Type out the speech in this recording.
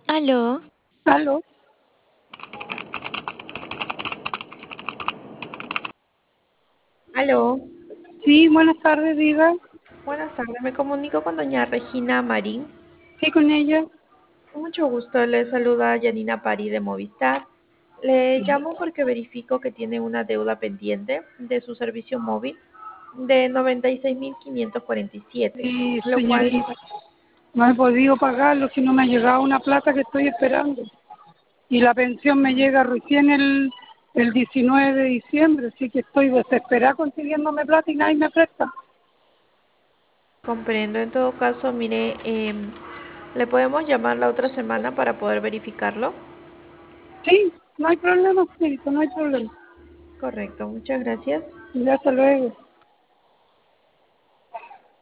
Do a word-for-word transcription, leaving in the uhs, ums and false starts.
Aló, Aló. Aló, Sí, buenas tardes, diga. buenas tardes. Me comunico con doña Regina Marín. Sí, con ella. Con mucho gusto le saluda Janina Pari de Movistar. Le llamo porque verifico que tiene una deuda pendiente de su servicio móvil de noventa y seis mil quinientos cuarenta y siete, Sí, lo cual, señorita. No he podido pagarlo, si no me ha llegado una plata que estoy esperando. Y la pensión me llega recién el, el diecinueve de diciembre, así que estoy desesperada consiguiéndome plata y nadie me presta. comprendo. En todo caso, mire, em, le podemos llamar la otra semana para poder verificarlo. Sí, no hay problema, señorita, no hay problema. Correcto, muchas gracias. Y hasta luego.